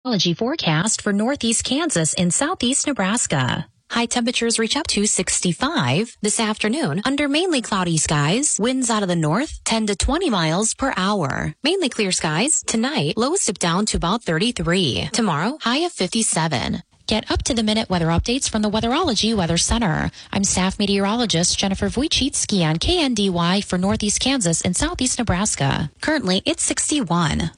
Meteorology forecast for northeast Kansas and southeast Nebraska. High temperatures reach up to 65 this afternoon under mainly cloudy skies. Winds out of the north 10 to 20 miles per hour. Mainly clear skies. Tonight, lows dip down to about 33. Tomorrow, high of 57. Get up-to-the-minute weather updates from the Weatherology Weather Center. I'm staff meteorologist Jennifer Wojcicki on KNDY for northeast Kansas and southeast Nebraska. Currently, it's 61.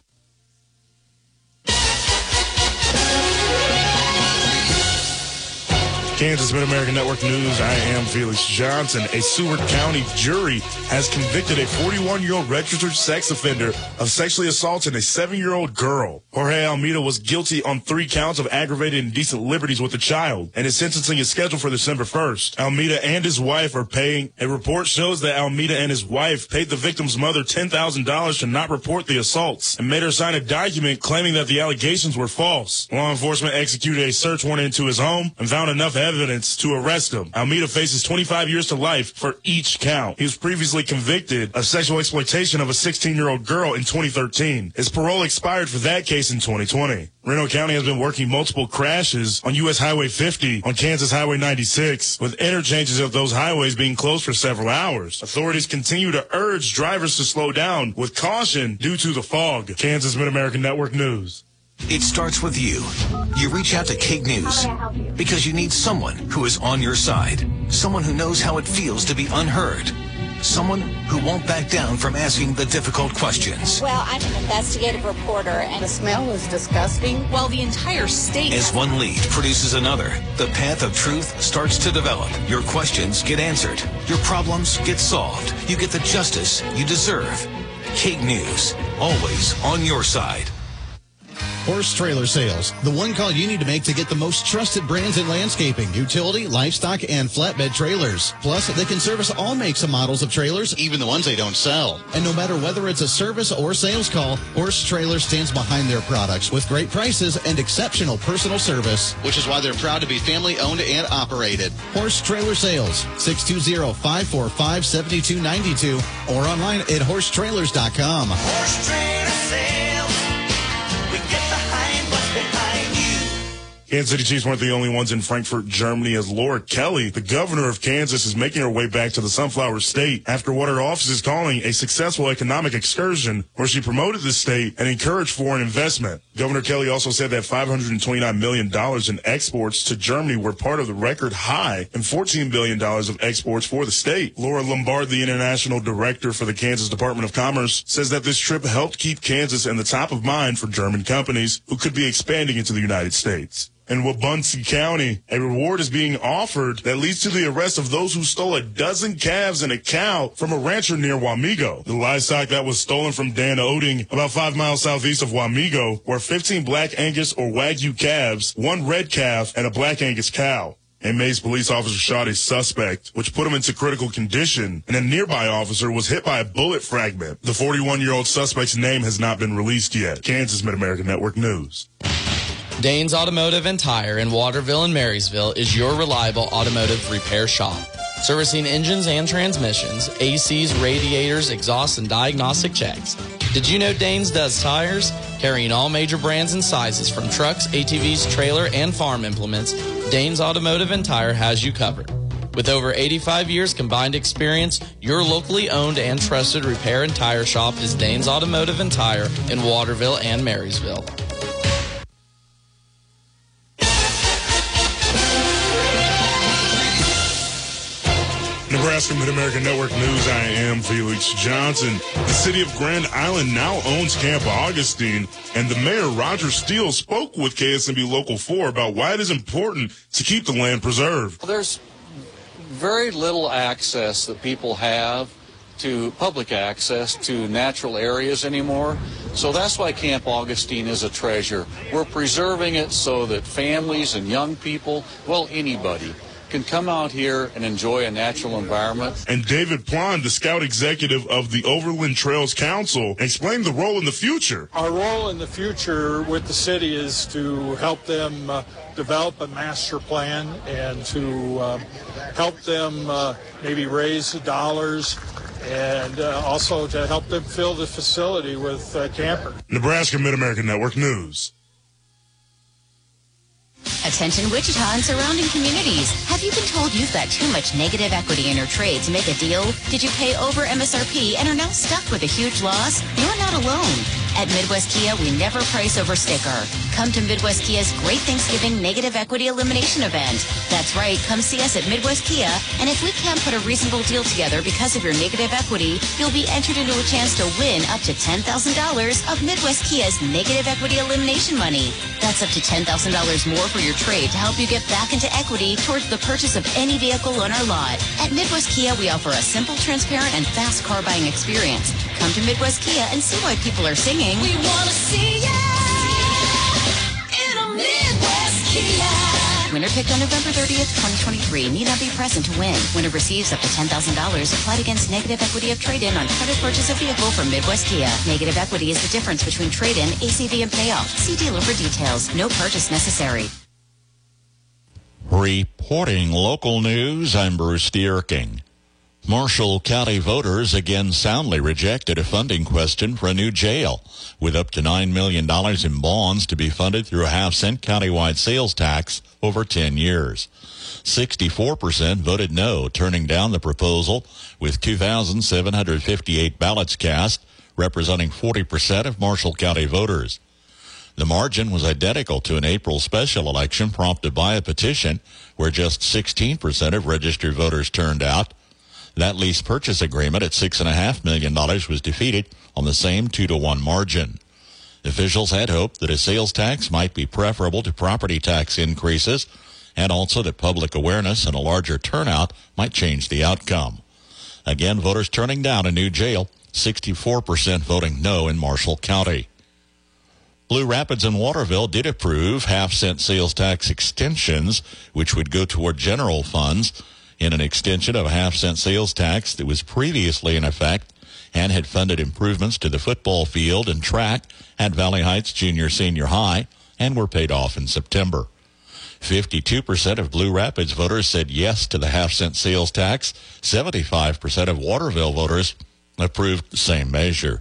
Kansas Mid-American Network News. I am Felix Johnson. A Seward County jury has convicted a 41-year-old registered sex offender of sexually assaulting a 7-year-old girl. Jorge Almeida was guilty on 3 counts of aggravated indecent liberties with a child, and his sentencing is scheduled for December 1st. Almeida and his wife are paying. A report shows that Almeida and his wife paid the victim's mother $10,000 to not report the assaults and made her sign a document claiming that the allegations were false. Law enforcement executed a search warrant into his home and found enough evidence to arrest him. Almeida faces 25 years to life for each count. He was previously convicted of sexual exploitation of a 16-year-old girl in 2013. His parole expired for that case in 2020. Reno County has been working multiple crashes on U.S. Highway 50 on Kansas Highway 96, with interchanges of those highways being closed for several hours. Authorities continue to urge drivers to slow down with caution due to the fog. Kansas Mid-American Network News. It starts with you. You reach out to KIG News because you need someone who is on your side, someone who knows how it feels to be unheard, someone who won't back down from asking the difficult questions. Well, I'm an investigative reporter, and the smell is disgusting. Well, the entire state... As one lead produces another, the path of truth starts to develop. Your questions get answered. Your problems get solved. You get the justice you deserve. KIG News, always on your side. Horse Trailer Sales, the one call you need to make to get the most trusted brands in landscaping, utility, livestock, and flatbed trailers. Plus, they can service all makes and models of trailers, even the ones they don't sell. And no matter whether it's a service or sales call, Horse Trailer stands behind their products with great prices and exceptional personal service, which is why they're proud to be family-owned and operated. Horse Trailer Sales, 620-545-7292, or online at horsetrailers.com. Horse Trailer Sales. Kansas City Chiefs weren't the only ones in Frankfurt, Germany, as Laura Kelly, the governor of Kansas, is making her way back to the Sunflower State after what her office is calling a successful economic excursion where she promoted the state and encouraged foreign investment. Governor Kelly also said that $529 million in exports to Germany were part of the record high and $14 billion of exports for the state. Laura Lombard, the international director for the Kansas Department of Commerce, says that this trip helped keep Kansas in the top of mind for German companies who could be expanding into the United States. In Wabaunsee County, a reward is being offered that leads to the arrest of those who stole a dozen calves and a cow from a rancher near Wamego. The livestock that was stolen from Dan Oding, about 5 miles southeast of Wamego, were 15 Black Angus or Wagyu calves, 1 red calf, and a Black Angus cow. A Mays police officer shot a suspect, which put him into critical condition, and a nearby officer was hit by a bullet fragment. The 41-year-old suspect's name has not been released yet. Kansas Mid-American Network News. Danes Automotive and Tire in Waterville and Marysville is your reliable automotive repair shop. Servicing engines and transmissions, ACs, radiators, exhausts, and diagnostic checks. Did you know Danes does tires? Carrying all major brands and sizes from trucks, ATVs, trailer, and farm implements, Danes Automotive and Tire has you covered. With over 85 years combined experience, your locally owned and trusted repair and tire shop is Danes Automotive and Tire in Waterville and Marysville. Nebraska Mid-American Network News, I am Felix Johnson. The city of Grand Island now owns Camp Augustine, and the mayor, Roger Steele, spoke with KSNB Local 4 about why it is important to keep the land preserved. Well, there's very little access that people have to public access to natural areas anymore, so that's why Camp Augustine is a treasure. We're preserving it so that families and young people, well, anybody, can come out here and enjoy a natural environment. And David Plon, the scout executive of the Overland Trails Council, explained the role in the future. Our role in the future with the city is to help them develop a master plan and to help them maybe raise the dollars and also to help them fill the facility with campers. Nebraska Mid-American Network News. Attention Wichita and surrounding communities. Have you been told you've got too much negative equity in your trade to make a deal? Did you pay over MSRP and are now stuck with a huge loss? You're not alone. At Midwest Kia, we never price over sticker. Come to Midwest Kia's Great Thanksgiving Negative Equity Elimination Event. That's right, come see us at Midwest Kia, and if we can't put a reasonable deal together because of your negative equity, you'll be entered into a chance to win up to $10,000 of Midwest Kia's Negative Equity Elimination money. That's up to $10,000 more for your trade to help you get back into equity towards the purchase of any vehicle on our lot. At Midwest Kia, we offer a simple, transparent, and fast car buying experience. Come to Midwest Kia and see why people are singing. We want to see ya in a Midwest Kia. Winner picked on November 30th, 2023. Need not be present to win. Winner receives up to $10,000 applied against negative equity of trade-in on credit purchase of vehicle from Midwest Kia. Negative equity is the difference between trade-in, ACV, and payoff. See dealer for details. No purchase necessary. Reporting local news, I'm Bruce Dierking. Marshall County voters again soundly rejected a funding question for a new jail, with up to $9 million in bonds to be funded through a half-cent countywide sales tax over 10 years. 64% voted no, turning down the proposal, with 2,758 ballots cast, representing 40% of Marshall County voters. The margin was identical to an April special election prompted by a petition, where just 16% of registered voters turned out. That lease purchase agreement at $6.5 million was defeated on the same 2-to-1 margin. Officials had hoped that a sales tax might be preferable to property tax increases, and also that public awareness and a larger turnout might change the outcome. Again, voters turning down a new jail, 64% voting no in Marshall County. Blue Rapids and Waterville did approve half-cent sales tax extensions, which would go toward general funds, in an extension of a half-cent sales tax that was previously in effect and had funded improvements to the football field and track at Valley Heights Junior-Senior High and were paid off in September. 52% of Blue Rapids voters said yes to the half-cent sales tax. 75% of Waterville voters approved the same measure.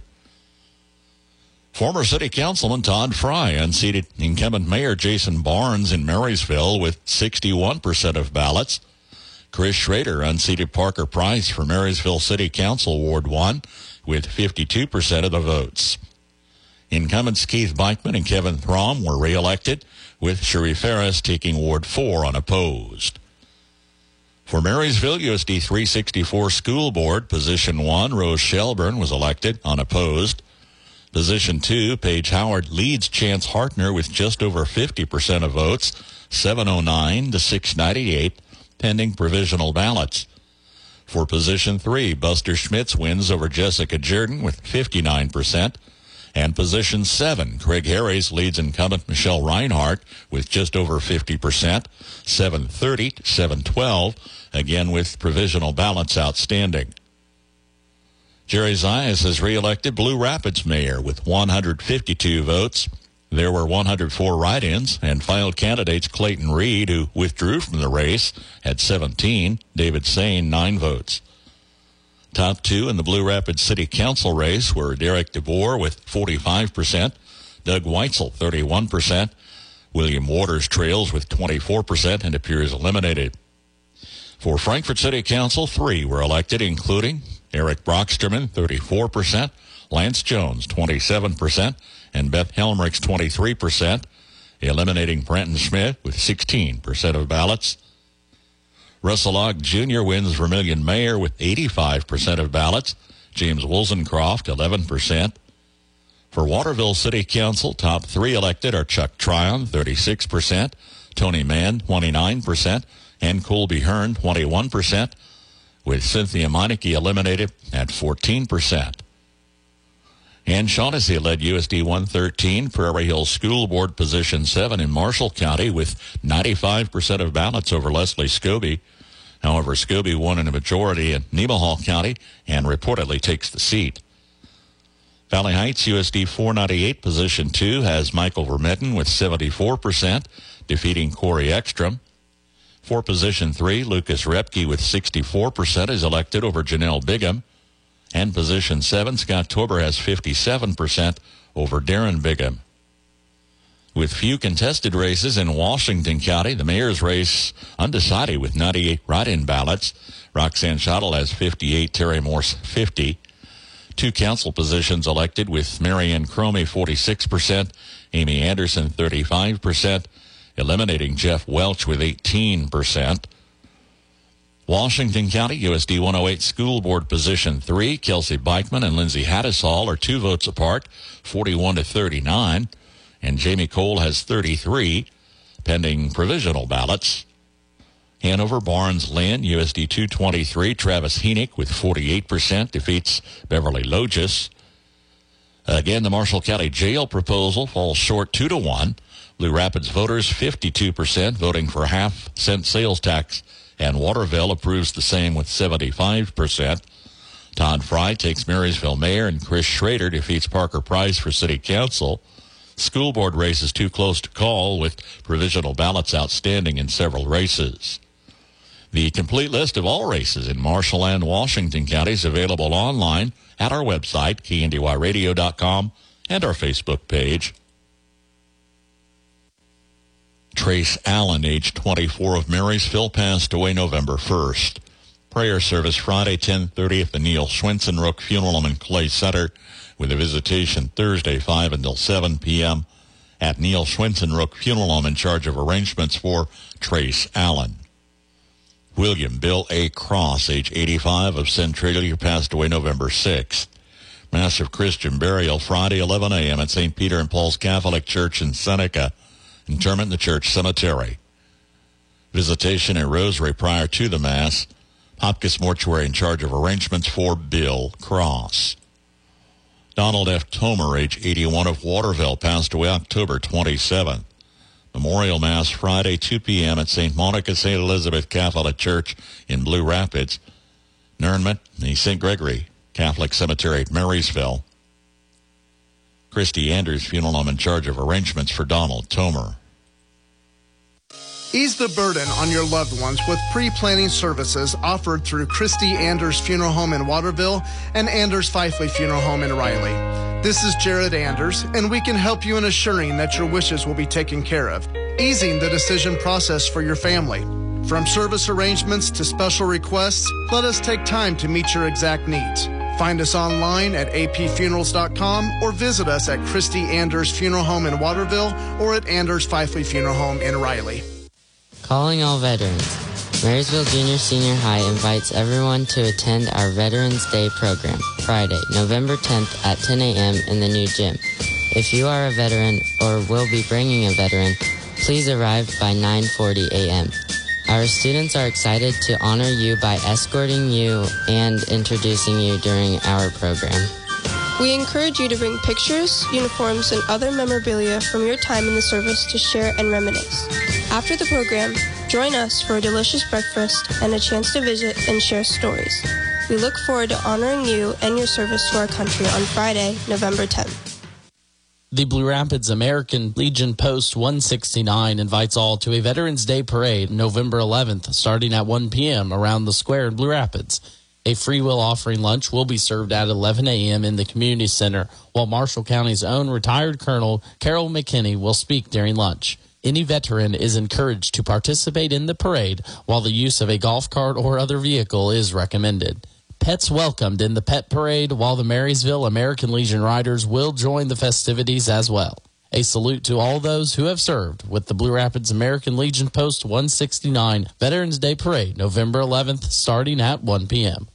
Former City Councilman Todd Fry unseated incumbent Mayor Jason Barnes in Marysville with 61% of ballots. Chris Schrader unseated Parker Price for Marysville City Council Ward 1 with 52% of the votes. Incumbents Keith Beichman and Kevin Throm were reelected, with Sherry Ferris taking Ward 4 unopposed. For Marysville USD 364 School Board, Position 1, Rose Shelburne was elected unopposed. Position 2, Paige Howard leads Chance Hartner with just over 50% of votes, 709 to 698. Pending provisional ballots. For Position 3, Buster Schmitz wins over Jessica Jordan with 59%. And Position 7, Craig Harris leads incumbent Michelle Reinhardt with just over 50%, 730 to 712, again with provisional ballots outstanding. Jerry Zayas is reelected Blue Rapids mayor with 152 votes. There were 104 write-ins, and filed candidates Clayton Reed, who withdrew from the race, had 17, David Sane, 9 votes. Top 2 in the Blue Rapids City Council race were Derek DeBoer with 45%, Doug Weitzel 31%, William Waters trails with 24% and appears eliminated. For Frankfort City Council, 3 were elected, including Eric Brocksterman, 34%, Lance Jones, 27%, and Beth Helmrichs 23%, eliminating Brenton Schmidt with 16% of ballots. Russell Ogg Jr. wins Vermilion Mayor with 85% of ballots. James Woolsencroft, 11%. For Waterville City Council, top 3 elected are Chuck Tryon, 36%, Tony Mann, 29%, and Colby Hearn, 21%, with Cynthia Meineke eliminated at 14%. And Shaughnessy led USD 113, Prairie Hill School Board Position 7 in Marshall County with 95% of ballots over Leslie Scobie. However, Scobie won in a majority in Nemaha County and reportedly takes the seat. Valley Heights USD 498 Position 2 has Michael Vermitten with 74%, defeating Corey Ekstrom. For Position 3, Lucas Repke with 64% is elected over Janelle Bigham. And Position 7, Scott Torber has 57% over Darren Bigham. With few contested races in Washington County, the mayor's race undecided with 98 write-in ballots. Roxanne Schottel has 58, Terry Morse 50. 2 council positions elected with Marianne Cromie 46%, Amy Anderson 35%, eliminating Jeff Welch with 18%. Washington County USD 108 School Board Position 3, Kelsey Beichman and Lindsay Haddishall are 2 votes apart, 41-39. And Jamie Cole has 33, pending provisional ballots. Hanover Barnes Lynn, USD 223, Travis Heenick with 48% defeats Beverly Logis. Again, the Marshall County Jail proposal falls short 2-1. Blue Rapids voters 52% voting for half-cent sales tax, and Waterville approves the same with 75%. Todd Fry takes Marysville mayor, and Chris Schrader defeats Parker Price for city council. School board race is too close to call, with provisional ballots outstanding in several races. The complete list of all races in Marshall and Washington counties available online at our website, KNDYradio.com, and our Facebook page. Trace Allen, age 24, of Marysville, passed away November 1st. Prayer service Friday, 10:30 at the Neil Schwensenrook Funeral Home and Clay Center, with a visitation Thursday, 5 until 7 p.m. at Neil Schwensenrook Funeral Home, in charge of arrangements for Trace Allen. William Bill A. Cross, age 85, of Centralia, passed away November 6th. Mass of Christian burial Friday, 11 a.m. at St. Peter and Paul's Catholic Church in Seneca. Interment in the church cemetery. Visitation and rosary prior to the Mass. Hopkins Mortuary in charge of arrangements for Bill Cross. Donald F. Tomer, age 81, of Waterville, passed away October 27th. Memorial Mass Friday, 2 p.m. at St. Monica St. Elizabeth Catholic Church in Blue Rapids. Interment in the St. Gregory Catholic Cemetery at Marysville. Christy Anders Funeral Home in charge of arrangements for Donald Tomer. Ease the burden on your loved ones with pre-planning services offered through Christy Anders Funeral Home in Waterville and Anders Fifely Funeral Home in Riley. This is Jared Anders, and we can help you in assuring that your wishes will be taken care of, easing the decision process for your family. From service arrangements to special requests, let us take time to meet your exact needs. Find us online at apfunerals.com or visit us at Christy Anders Funeral Home in Waterville or at Anders Fifely Funeral Home in Riley. Calling all veterans. Marysville Junior Senior High invites everyone to attend our Veterans Day program, Friday, November 10th at 10 a.m. in the new gym. If you are a veteran or will be bringing a veteran, please arrive by 9:40 a.m. Our students are excited to honor you by escorting you and introducing you during our program. We encourage you to bring pictures, uniforms, and other memorabilia from your time in the service to share and reminisce. After the program, join us for a delicious breakfast and a chance to visit and share stories. We look forward to honoring you and your service to our country on Friday, November 10th. The Blue Rapids American Legion Post 169 invites all to a Veterans Day Parade November 11th, starting at 1 p.m. around the square in Blue Rapids. A free will offering lunch will be served at 11 a.m. in the community center, while Marshall County's own retired Colonel Carol McKinney will speak during lunch. Any veteran is encouraged to participate in the parade, while the use of a golf cart or other vehicle is recommended. Pets welcomed in the pet parade, while the Marysville American Legion Riders will join the festivities as well. A salute to all those who have served with the Blue Rapids American Legion Post 169 Veterans Day Parade, November 11th, starting at 1 p.m.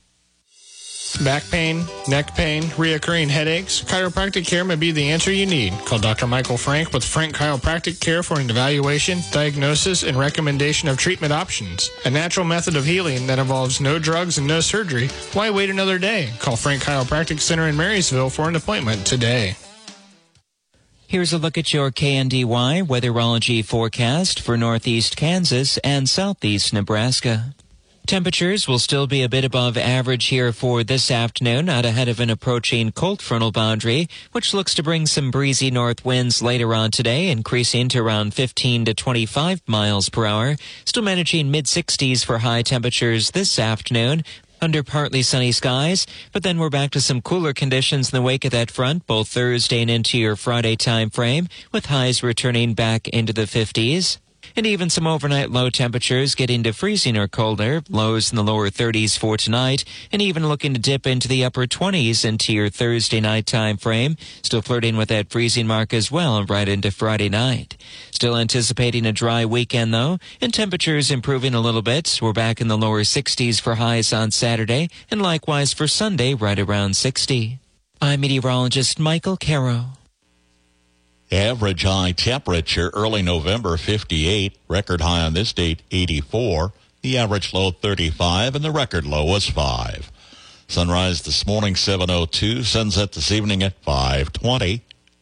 Back pain, neck pain, reoccurring headaches, chiropractic care may be the answer you need. Call Dr. Michael Frank with Frank Chiropractic Care for an evaluation, diagnosis, and recommendation of treatment options. A natural method of healing that involves no drugs and no surgery. Why wait another day? Call Frank Chiropractic Center in Marysville for an appointment today. Here's a look at your KNDY weatherology forecast for northeast Kansas and southeast Nebraska. Temperatures will still be a bit above average here for this afternoon, out ahead of an approaching cold frontal boundary, which looks to bring some breezy north winds later on today, increasing to around 15 to 25 miles per hour. Still managing mid-60s for high temperatures this afternoon. Under partly sunny skies, but then we're back to some cooler conditions in the wake of that front, both Thursday and into your Friday time frame, with highs returning back into the 50s. And even some overnight low temperatures getting to freezing or colder, lows in the lower 30s for tonight, and even looking to dip into the upper 20s into your Thursday night time frame, still flirting with that freezing mark as well right into Friday night. Still anticipating a dry weekend though, and temperatures improving a little bit. We're back in the lower 60s for highs on Saturday, and likewise for Sunday right around 60. I'm meteorologist Michael Caro. Average high temperature early November 58, record high on this date 84, the average low 35, and the record low was 5. Sunrise this morning 7:02, sunset this evening at 5:20.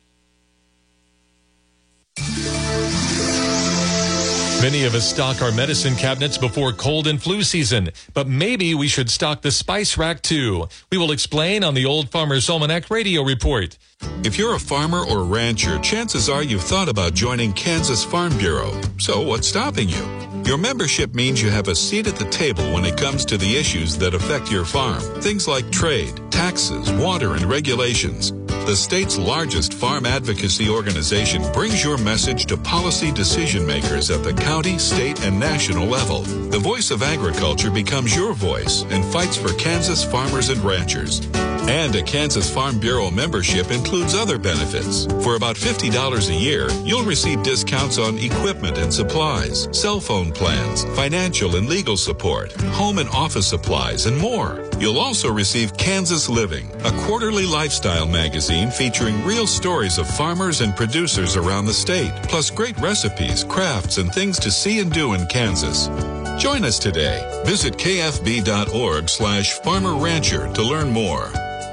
Many of us stock our medicine cabinets before cold and flu season, but maybe we should stock the spice rack too. We will explain on the Old Farmer's Almanac Radio Report. If you're a farmer or rancher, chances are you've thought about joining Kansas Farm Bureau. So what's stopping you? Your membership means you have a seat at the table when it comes to the issues that affect your farm. Things like trade, taxes, water, and regulations. The state's largest farm advocacy organization brings your message to policy decision makers at the county, state, and national level. The voice of agriculture becomes your voice and fights for Kansas farmers and ranchers. And a Kansas Farm Bureau membership includes other benefits. For about $50 a year, you'll receive discounts on equipment and supplies, cell phone plans, financial and legal support, home and office supplies, and more. You'll also receive Kansas Living, a quarterly lifestyle magazine featuring real stories of farmers and producers around the state, plus great recipes, crafts, and things to see and do in Kansas. Join us today. Visit kfb.org/Farmer Rancher to learn more.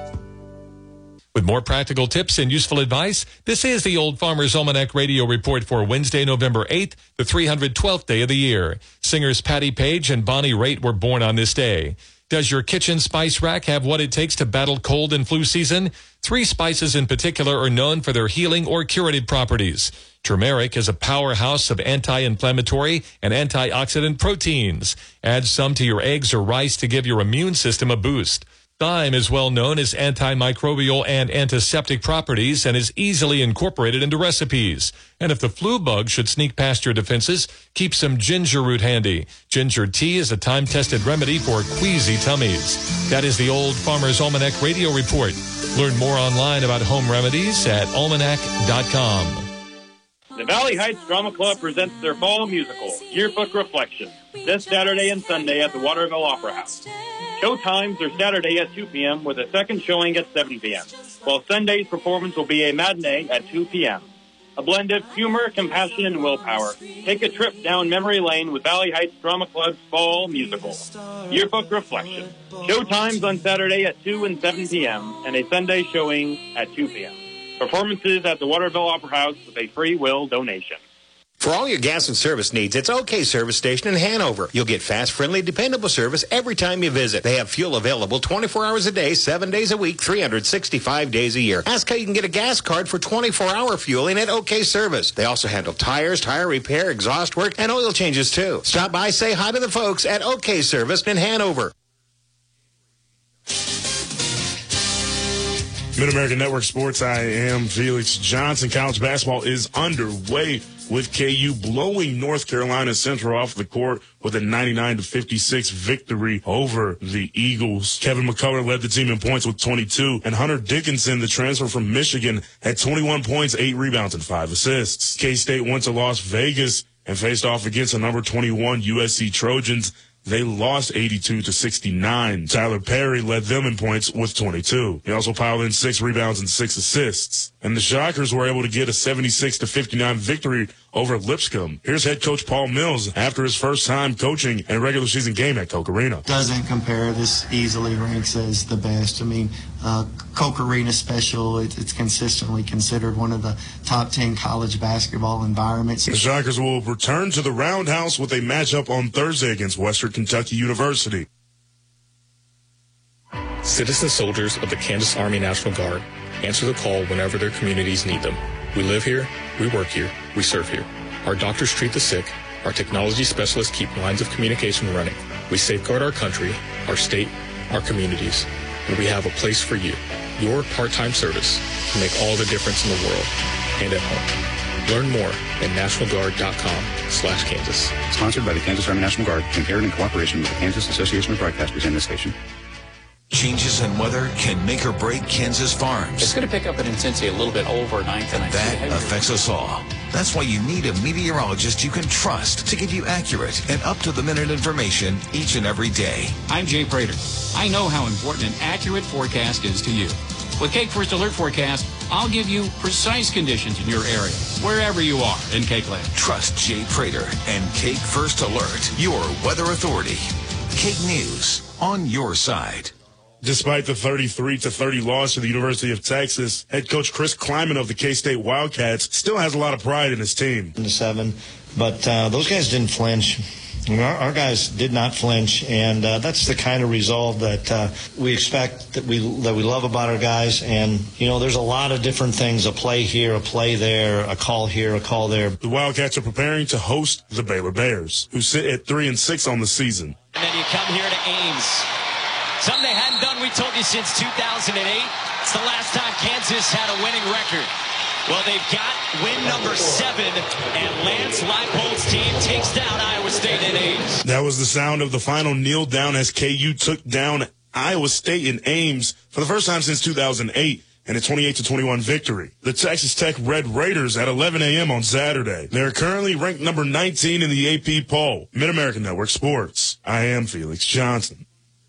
With more practical tips and useful advice, this is the Old Farmer's Almanac Radio Report for Wednesday, November 8th, the 312th day of the year. Singers Patti Page and Bonnie Raitt were born on this day. Does your kitchen spice rack have what it takes to battle cold and flu season? 3 spices in particular are known for their healing or curative properties. Turmeric is a powerhouse of anti-inflammatory and antioxidant proteins. Add some to your eggs or rice to give your immune system a boost. Thyme is well known as antimicrobial and antiseptic properties and is easily incorporated into recipes. And if the flu bug should sneak past your defenses, keep some ginger root handy. Ginger tea is a time-tested remedy for queasy tummies. That is the Old Farmer's Almanac Radio Report. Learn more online about home remedies at almanac.com. The Valley Heights Drama Club presents their fall musical, Yearbook Reflection, this Saturday and Sunday at the Waterville Opera House. Show times are Saturday at 2 p.m. with a second showing at 7 p.m., while Sunday's performance will be a matinee at 2 p.m. A blend of humor, compassion, and willpower. Take a trip down memory lane with Valley Heights Drama Club's fall musical, Yearbook Reflection. Show times on Saturday at 2 and 7 p.m. and a Sunday showing at 2 p.m. Performances at the Waterville Opera House with a free will donation. For all your gas and service needs, it's OK Service Station in Hanover. You'll get fast, friendly, dependable service every time you visit. They have fuel available 24 hours a day, 7 days a week, 365 days a year. Ask how you can get a gas card for 24-hour fueling at OK Service. They also handle tires, tire repair, exhaust work, and oil changes too. Stop by, say hi to the folks at OK Service in Hanover. Mid-American Network Sports, I am Felix Johnson. College basketball is underway with KU blowing North Carolina Central off the court with a 99-56 victory over the Eagles. Kevin McCullough led the team in points with 22, and Hunter Dickinson, the transfer from Michigan, had 21 points, 8 rebounds, and 5 assists. K-State went to Las Vegas and faced off against the number 21 USC Trojans. They lost 82-69. Tyler Perry led them in points with 22. He also piled in 6 rebounds and 6 assists. And the Shockers were able to get a 76-59 victory over Lipscomb. Here's head coach Paul Mills after his first time coaching in a regular season game at Koch Arena. Doesn't compare. This easily ranks as the best. I mean, Koch Arena Special, it's consistently considered one of the top 10 college basketball environments. The Shockers will return to the Roundhouse with a matchup on Thursday against Western Kentucky University. Citizen soldiers of the Kansas Army National Guard answer the call whenever their communities need them. We live here, we work here, we serve here. Our doctors treat the sick, our technology specialists keep lines of communication running. We safeguard our country, our state, our communities, and we have a place for you. Your part-time service can make all the difference in the world and at home. Learn more at nationalguard.com/Kansas. Sponsored by the Kansas Army National Guard and aired in cooperation with the Kansas Association of Broadcasters and this station. Changes in weather can make or break Kansas farms. It's going to pick up in intensity a little bit overnight tonight. That affects us all. That's why you need a meteorologist you can trust to give you accurate and up-to-the-minute information each and every day. I'm Jay Prater. I know how important an accurate forecast is to you. With Cake First Alert Forecast, I'll give you precise conditions in your area, wherever you are in Cakeland. Trust Jay Prater and Cake First Alert, your weather authority. Cake News, on your side. Despite the 33-30 loss to the University of Texas, head coach Chris Kleiman of the K-State Wildcats still has a lot of pride in his team. 7, but those guys didn't flinch. Our guys did not flinch, and that's the kind of resolve that we expect, that we love about our guys. And, you know, there's a lot of different things, a play here, a play there, a call here, a call there. The Wildcats are preparing to host the Baylor Bears, who sit at 3-6 on the season. And then you come here to Ames. Something they hadn't done, we told you, since 2008. It's the last time Kansas had a winning record. Well, they've got win number 7, and Lance Leipold's team takes down Iowa State in Ames. That was the sound of the final kneel down as KU took down Iowa State in Ames for the first time since 2008 in a 28-21 victory. The Texas Tech Red Raiders at 11 a.m. on Saturday. They're currently ranked number 19 in the AP poll. Mid-American Network Sports. I am Felix Johnson.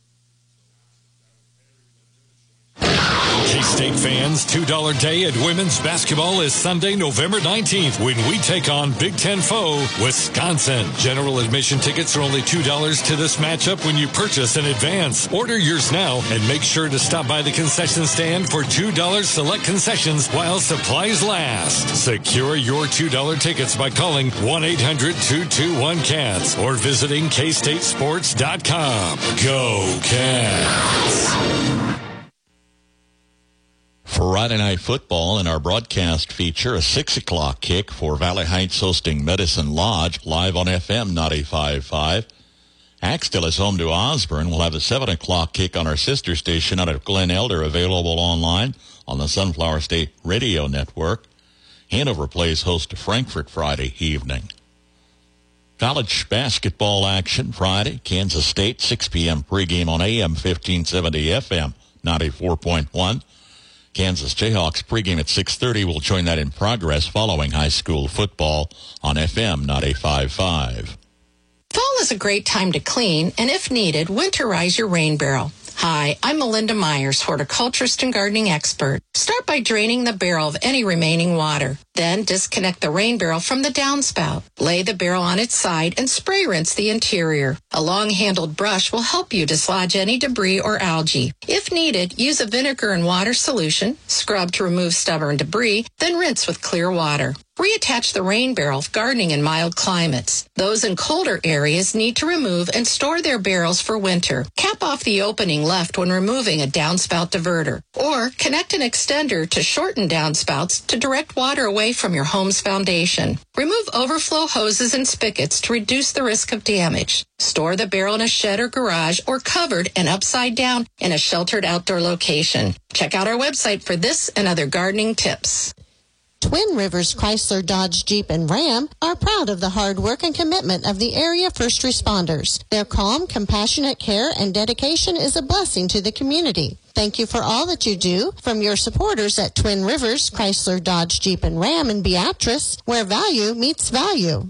K-State fans, $2 day at women's basketball is Sunday, November 19th, when we take on Big Ten foe, Wisconsin. General admission tickets are only $2 to this matchup when you purchase in advance. Order yours now and make sure to stop by the concession stand for $2 select concessions while supplies last. Secure your $2 tickets by calling 1-800-221-CATS or visiting kstatesports.com. Go Cats! Friday Night Football in our broadcast feature, a 6 o'clock kick for Valley Heights hosting Medicine Lodge, live on FM 95.5. Axtell is home to Osborne. We'll have a 7 o'clock kick on our sister station out of Glen Elder, available online on the Sunflower State Radio Network. Hanover plays host to Frankfort Friday evening. College basketball action Friday, Kansas State, 6 p.m. pregame on AM 1570 FM 94.1. Kansas Jayhawks pregame at 6:30. We'll join that in progress following high school football on FM 95.5. Fall is a great time to clean, and if needed, winterize your rain barrel. Hi, I'm Melinda Myers, horticulturist and gardening expert. Start by draining the barrel of any remaining water. Then disconnect the rain barrel from the downspout. Lay the barrel on its side and spray rinse the interior. A long-handled brush will help you dislodge any debris or algae. If needed, use a vinegar and water solution, scrub to remove stubborn debris, then rinse with clear water. Reattach the rain barrel if gardening in mild climates. Those in colder areas need to remove and store their barrels for winter. Cap off the opening left when removing a downspout diverter. Or connect an extender to shorten downspouts to direct water away from your home's foundation. Remove overflow hoses and spigots to reduce the risk of damage. Store the barrel in a shed or garage or covered and upside down in a sheltered outdoor location. Check out our website for this and other gardening tips. Twin Rivers Chrysler, Dodge, Jeep, and Ram are proud of the hard work and commitment of the area first responders. Their calm, compassionate care and dedication is a blessing to the community. Thank you for all that you do from your supporters at Twin Rivers Chrysler, Dodge, Jeep, and Ram in Beatrice, where value meets value.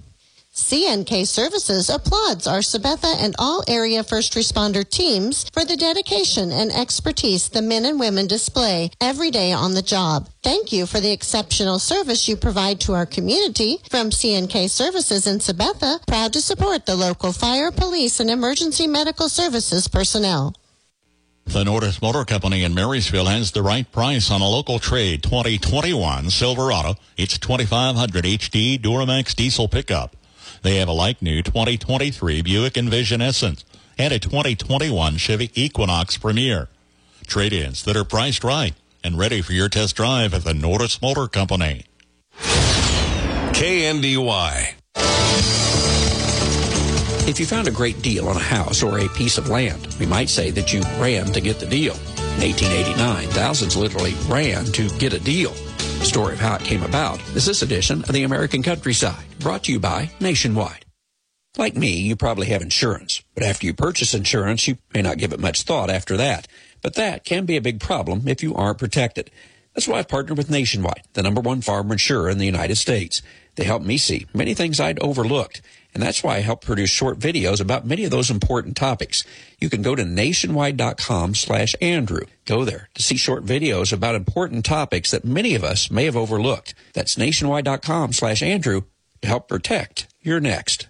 CNK Services applauds our Sabetha and all area first responder teams for the dedication and expertise the men and women display every day on the job. Thank you for the exceptional service you provide to our community. From CNK Services in Sabetha, proud to support the local fire, police, and emergency medical services personnel. The Nordis Motor Company in Marysville has the right price on a local trade 2021 Silverado. It's 2500 HD Duramax diesel pickup. They have a like-new 2023 Buick Envision Essence and a 2021 Chevy Equinox Premier. Trade-ins that are priced right and ready for your test drive at the Nordis Motor Company. KNDY. If you found a great deal on a house or a piece of land, we might say that you ran to get the deal. In 1889, thousands literally ran to get a deal. The story of how it came about is this edition of the American Countryside, brought to you by Nationwide. Like me, you probably have insurance, but after you purchase insurance, you may not give it much thought after that. But that can be a big problem if you aren't protected. That's why I've partnered with Nationwide, the #1 farmer insurer in the United States. They helped me see many things I'd overlooked, and that's why I help produce short videos about many of those important topics. You can go to nationwide.com/Andrew. Go there to see short videos about important topics that many of us may have overlooked. That's nationwide.com/Andrew to help protect your next.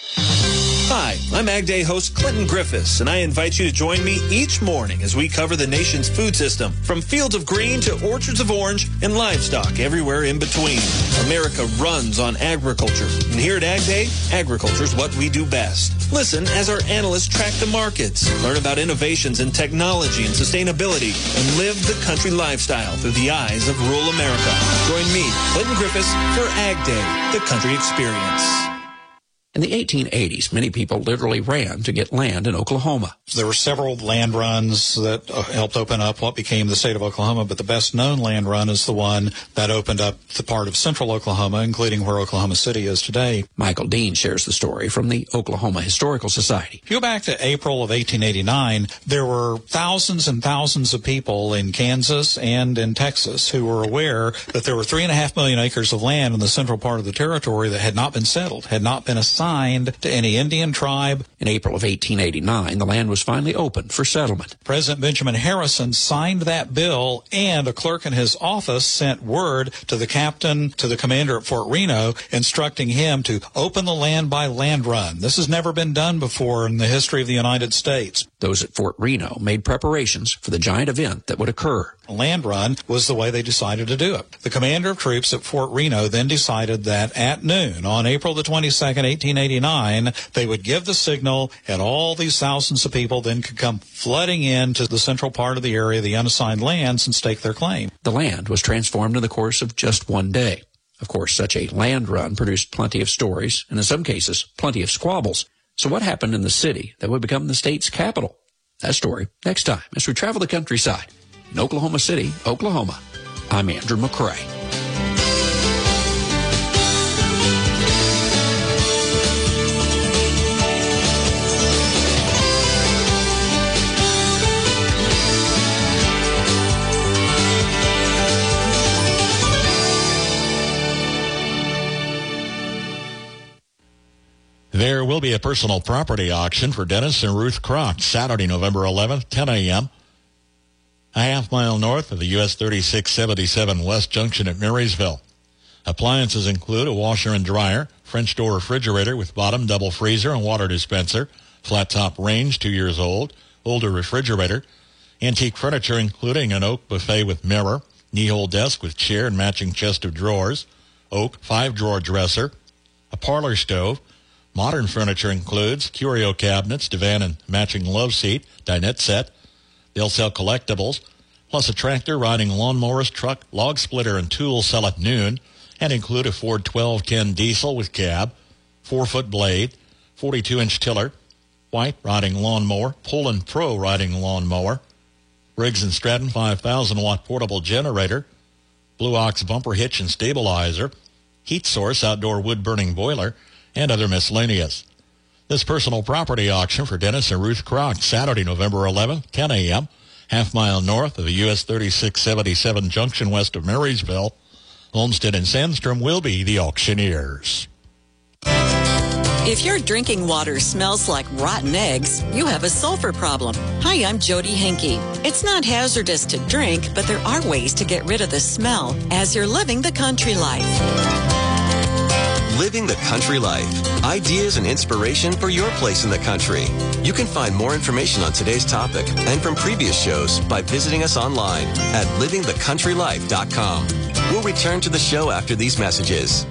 Hi, I'm Ag Day host Clinton Griffiths, and I invite you to join me each morning as we cover the nation's food system, from fields of green to orchards of orange and livestock everywhere in between. America runs on agriculture, and here at Ag Day, agriculture is what we do best. Listen as our analysts track the markets, learn about innovations in technology and sustainability, and live the country lifestyle through the eyes of rural America. Join me, Clinton Griffiths, for Ag Day, the country experience. In the 1880s, many people literally ran to get land in Oklahoma. There were several land runs that helped open up what became the state of Oklahoma, but the best-known land run is the one that opened up the part of central Oklahoma, including where Oklahoma City is today. Michael Dean shares the story from the Oklahoma Historical Society. If you go back to April of 1889, there were thousands and thousands of people in Kansas and in Texas who were aware that there were 3.5 million acres of land in the central part of the territory that had not been settled, had not been assigned to any Indian tribe. In April of 1889, the land was finally opened for settlement. President Benjamin Harrison signed that bill, and a clerk in his office sent word to the captain, to the commander at Fort Reno, instructing him to open the land by land run. This has never been done before in the history of the United States. Those at Fort Reno made preparations for the giant event that would occur. A land run was the way they decided to do it. The commander of troops at Fort Reno then decided that at noon on April the 22nd, 1889, they would give the signal, and all these thousands of people then could come flooding into the central part of the area, the unassigned lands, and stake their claim. The land was transformed in the course of just one day. Of course, such a land run produced plenty of stories, and in some cases, plenty of squabbles. So what happened in the city that would become the state's capital? That story next time as we travel the countryside. In Oklahoma City, Oklahoma, I'm Andrew McCrae. There will be a personal property auction for Dennis and Ruth Kroc Saturday, November 11th, 10 a.m. a half-mile north of the US 3677 West Junction at Marysville. Appliances include a washer and dryer, French door refrigerator with bottom, double freezer, and water dispenser, flat-top range, 2 years old, older refrigerator, antique furniture including an oak buffet with mirror, knee-hole desk with chair and matching chest of drawers, oak 5-drawer dresser, a parlor stove. Modern furniture includes curio cabinets, divan and matching love seat, dinette set. They'll sell collectibles, plus a tractor, riding lawnmowers, truck, log splitter, and tools sell at noon, and include a Ford 1210 diesel with cab, 4-foot blade, 42-inch tiller, white riding lawnmower, Poland Pro riding lawnmower, Briggs & Stratton 5,000-watt portable generator, Blue Ox bumper hitch and stabilizer, heat source outdoor wood-burning boiler, and other miscellaneous. This personal property auction for Dennis and Ruth Kroc, Saturday, November 11th, 10 a.m., half-mile north of the US 3677 junction west of Marysville. Olmsted and Sandstrom will be the auctioneers. If your drinking water smells like rotten eggs, you have a sulfur problem. Hi, I'm Jody Henke. It's not hazardous to drink, but there are ways to get rid of the smell as you're living the country life. Living the country life. Ideas and inspiration for your place in the country. You can find more information on today's topic and from previous shows by visiting us online at livingthecountrylife.com. We'll return to the show after these messages.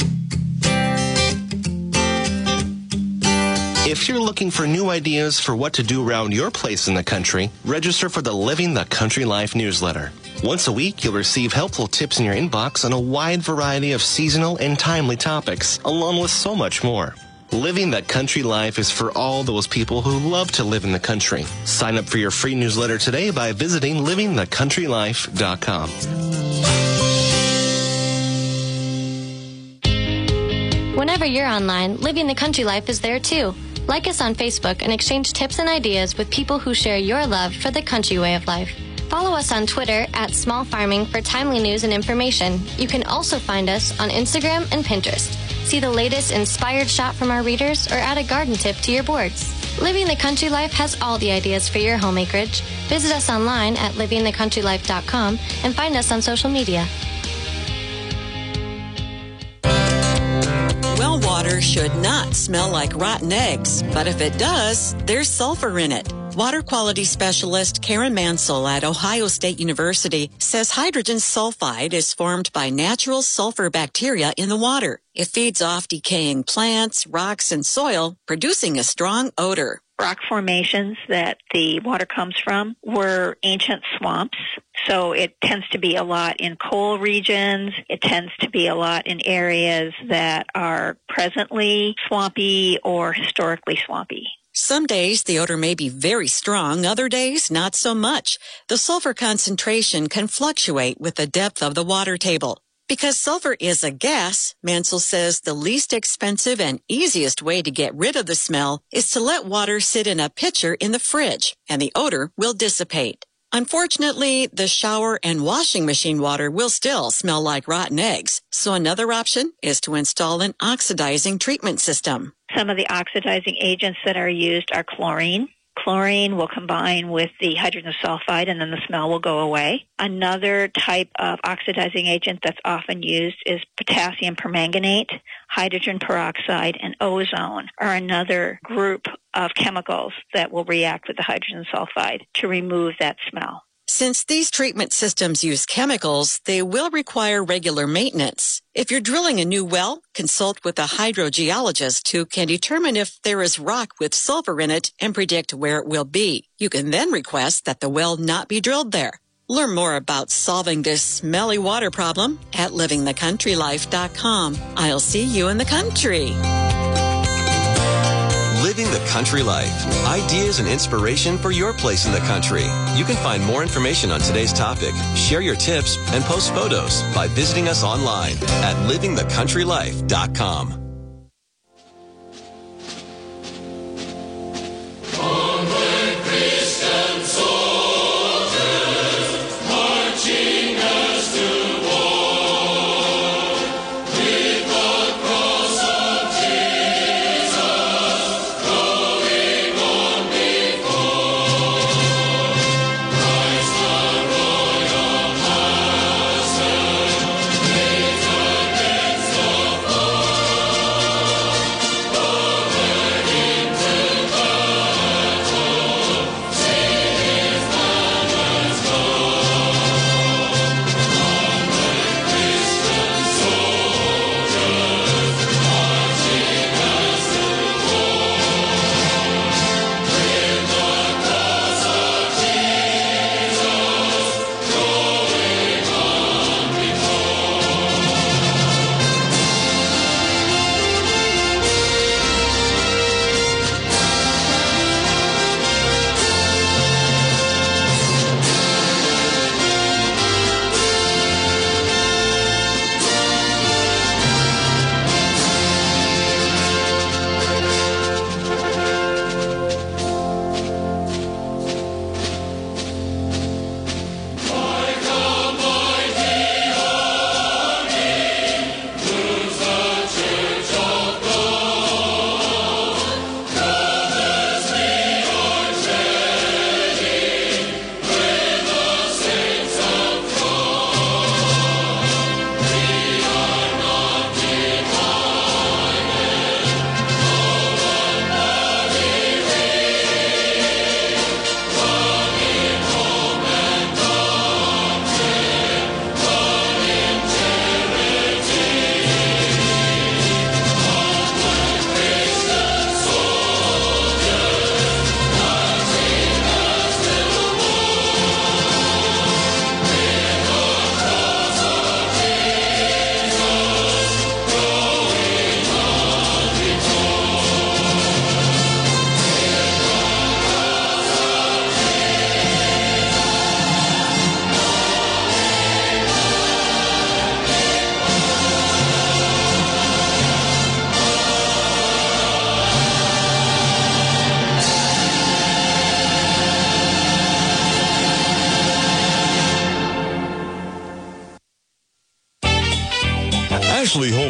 If you're looking for new ideas for what to do around your place in the country, register for the Living the Country Life newsletter. Once a week, you'll receive helpful tips in your inbox on a wide variety of seasonal and timely topics, along with so much more. Living the Country Life is for all those people who love to live in the country. Sign up for your free newsletter today by visiting livingthecountrylife.com. Whenever you're online, Living the Country Life is there too. Like us on Facebook and exchange tips and ideas with people who share your love for the country way of life. Follow us on Twitter at Small Farming for timely news and information. You can also find us on Instagram and Pinterest. See the latest inspired shot from our readers or add a garden tip to your boards. Living the Country Life has all the ideas for your home acreage. Visit us online at livingthecountrylife.com and find us on social media. Well water should not smell like rotten eggs, but if it does, there's sulfur in it. Water quality specialist Karen Mansell at Ohio State University says hydrogen sulfide is formed by natural sulfur bacteria in the water. It feeds off decaying plants, rocks, and soil, producing a strong odor. Rock formations that the water comes from were ancient swamps. So it tends to be a lot in coal regions. It tends to be a lot in areas that are presently swampy or historically swampy. Some days the odor may be very strong, other days not so much. The sulfur concentration can fluctuate with the depth of the water table. Because sulfur is a gas, Mansell says the least expensive and easiest way to get rid of the smell is to let water sit in a pitcher in the fridge, and the odor will dissipate. Unfortunately, the shower and washing machine water will still smell like rotten eggs, so another option is to install an oxidizing treatment system. Some of the oxidizing agents that are used are chlorine. Chlorine will combine with the hydrogen sulfide and then the smell will go away. Another type of oxidizing agent that's often used is potassium permanganate, hydrogen peroxide, and ozone are another group of chemicals that will react with the hydrogen sulfide to remove that smell. Since these treatment systems use chemicals, they will require regular maintenance. If you're drilling a new well, consult with a hydrogeologist who can determine if there is rock with sulfur in it and predict where it will be. You can then request that the well not be drilled there. Learn more about solving this smelly water problem at livingthecountrylife.com. I'll see you in the country. Living the Country Life. Ideas and inspiration for your place in the country. You can find more information on today's topic, share your tips, and post photos by visiting us online at livingthecountrylife.com.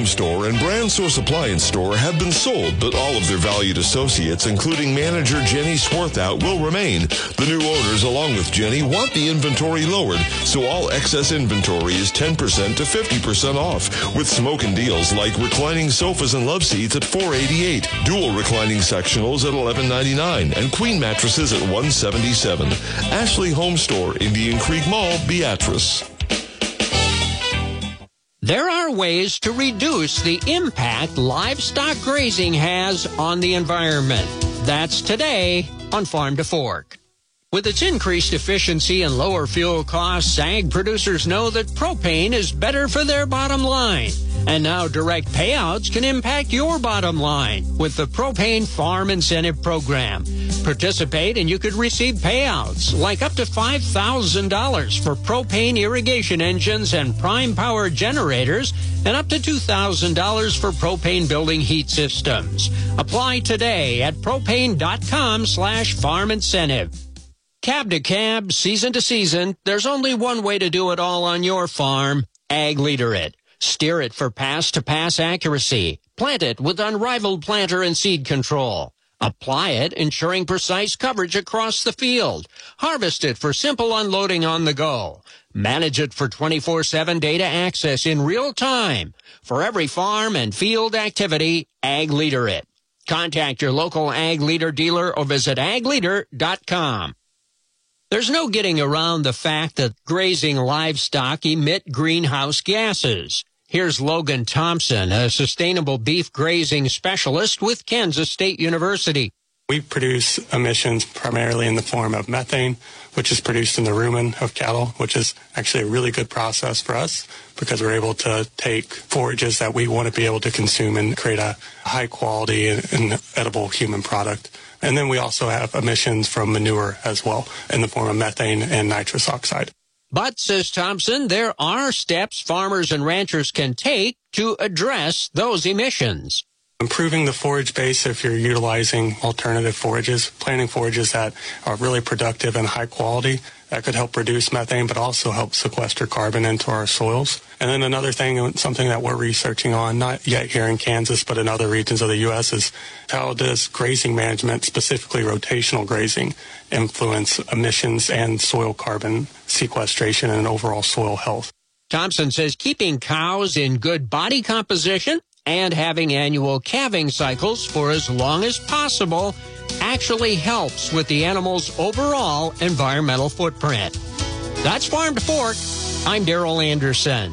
Store and Brand Source Appliance Store have been sold, but all of their valued associates, including manager Jenny Swarthout, will remain. The new owners, along with Jenny, want the inventory lowered, so all excess inventory is 10% to 50% off, with smoking deals like reclining sofas and love seats at $488, dual reclining sectionals at $11.99, and queen mattresses at $177. Ashley Home Store, Indian Creek Mall, Beatrice. There are ways to reduce the impact livestock grazing has on the environment. That's today on Farm to Fork. With its increased efficiency and lower fuel costs, ag producers know that propane is better for their bottom line. And now direct payouts can impact your bottom line with the Propane Farm Incentive Program. Participate and you could receive payouts like up to $5,000 for propane irrigation engines and prime power generators and up to $2,000 for propane building heat systems. Apply today at propane.com/farm incentive. Cab to cab, season to season, there's only one way to do it all on your farm. Ag Leader it. Steer it for pass-to-pass accuracy. Plant it with unrivaled planter and seed control. Apply it, ensuring precise coverage across the field. Harvest it for simple unloading on the go. Manage it for 24/7 data access in real time. For every farm and field activity, Ag Leader it. Contact your local Ag Leader dealer or visit agleader.com. There's no getting around the fact that grazing livestock emit greenhouse gases. Here's Logan Thompson, a sustainable beef grazing specialist with Kansas State University. We produce emissions primarily in the form of methane, which is produced in the rumen of cattle, which is actually a really good process for us because we're able to take forages that we want to be able to consume and create a high quality and edible human product. And then we also have emissions from manure as well in the form of methane and nitrous oxide. But, says Thompson, there are steps farmers and ranchers can take to address those emissions. Improving the forage base if you're utilizing alternative forages, planting forages that are really productive and high quality, that could help reduce methane but also help sequester carbon into our soils. And then another thing, something that we're researching on, not yet here in Kansas but in other regions of the U.S., is how does grazing management, specifically rotational grazing, influence emissions and soil carbon sequestration and overall soil health. Thompson says keeping cows in good body composition and having annual calving cycles for as long as possible actually helps with the animal's overall environmental footprint. That's Farm to Fork. I'm Darrell Anderson.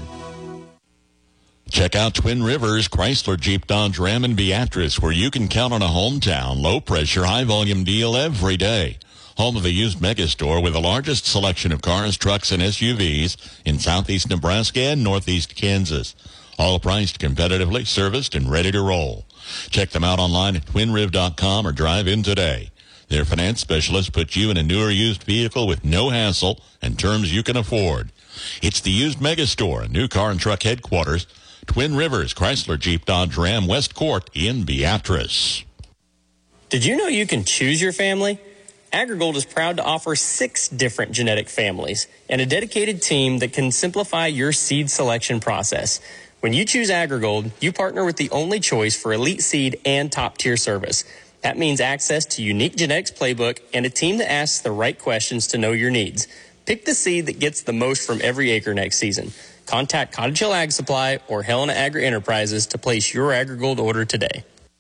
Check out Twin Rivers Chrysler Jeep Dodge Ram in Beatrice, where you can count on a hometown, low-pressure, high-volume deal every day. Home of the used megastore with the largest selection of cars, trucks, and SUVs in southeast Nebraska and northeast Kansas. All priced competitively, serviced, and ready to roll. Check them out online at twinriv.com or drive in today. Their finance specialists put you in a newer used vehicle with no hassle and terms you can afford. It's the used megastore, a new car and truck headquarters, Twin Rivers Chrysler Jeep Dodge Ram West Court in Beatrice. Did you know you can choose your family? AgriGold is proud to offer 6 different genetic families and a dedicated team that can simplify your seed selection process. When you choose AgriGold, you partner with the only choice for elite seed and top-tier service. That means access to unique genetics playbook and a team that asks the right questions to know your needs. Pick the seed that gets the most from every acre next season. Contact Cottage Hill Ag Supply or Helena Agri Enterprises to place your AgriGold order today.